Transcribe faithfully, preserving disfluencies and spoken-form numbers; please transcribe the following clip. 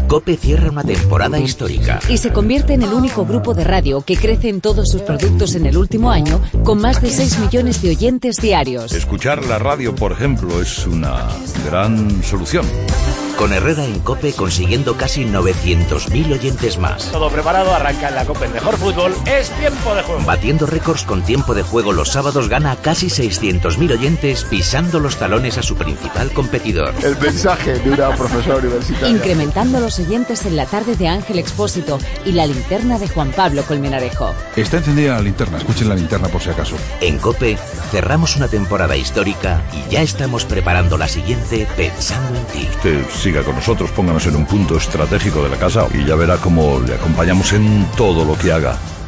COPE cierra una temporada histórica. Y se convierte en el único grupo de radio que crece en todos sus productos en el último año, con más de seis millones de oyentes diarios. Escuchar la radio, por ejemplo, es una gran solución. Con Herrera en COPE consiguiendo casi novecientos mil oyentes más. Todo preparado, arranca en la COPE el mejor fútbol, es tiempo de juego. Batiendo récords con tiempo de juego los sábados, gana casi seiscientos mil oyentes pisando los talones a su principal competidor. El mensaje de una profesora universitaria. Incrementando los oyentes en la tarde de Ángel Expósito y la linterna de Juan Pablo Colmenarejo. Está encendida la linterna, escuchen la linterna por si acaso. En COPE cerramos una temporada histórica y ya estamos preparando la siguiente pensando en ti. Usted siga con nosotros, pónganos en un punto estratégico de la casa y ya verá cómo le acompañamos en todo lo que haga.